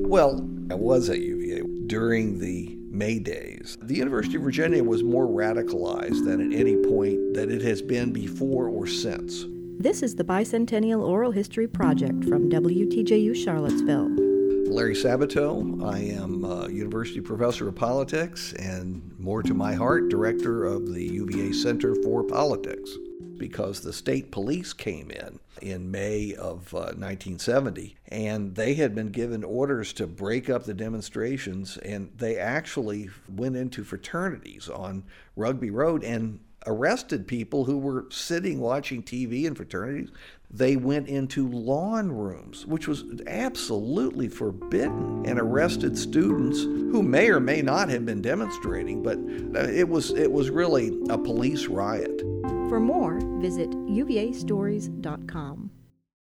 Well, I was at UVA during the May days. The University of Virginia was more radicalized than at any point that it has been before or since. This is the Bicentennial Oral History Project from WTJU Charlottesville. Larry Sabato. I am a University Professor of Politics and, more to my heart, Director of the UVA Center for Politics. Because the state police came in May of 1970, and they had been given orders to break up the demonstrations, and they actually went into fraternities on Rugby Road and arrested people who were sitting watching TV in fraternities. They went into lawn rooms, which was absolutely forbidden, and arrested students who may or may not have been demonstrating, but it was really a police riot. For more, visit uvastories.com.